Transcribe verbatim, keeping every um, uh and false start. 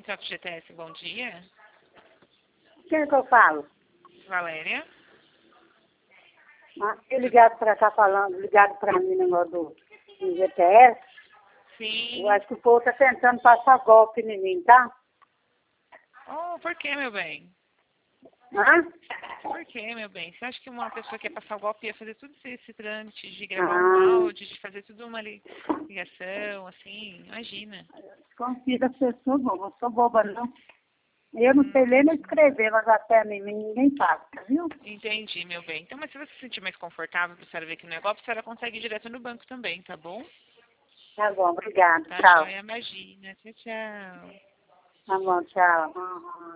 Central do G T S, bom dia. Quem é que eu falo? Valéria. Ah, eu ligado para cá falando, ligado para mim no negócio do, do G T S. Sim. Eu acho que o povo tá tentando passar golpe em mim, tá? Oh, por que, meu bem? Hã? Por que, meu bem? Você acha que uma pessoa que quer passar o golpe ia fazer tudo esse, esse trâmite de gravar um Ah, áudio, de fazer tudo uma li- ligação, assim? Imagina. confio das pessoas, boba. Eu sou boba, não. Eu não sei Hum, ler nem escrever, mas até a mim ninguém passa, viu? entendi, meu bem. Então, mas se você se sentir mais confortável para a senhora ver que não é golpe, a senhora consegue ir direto no banco também, tá bom? Tá bom, obrigada. Tá, Tchau. joia, imagina. Tchau, tchau. Tá bom, tchau. Uhum.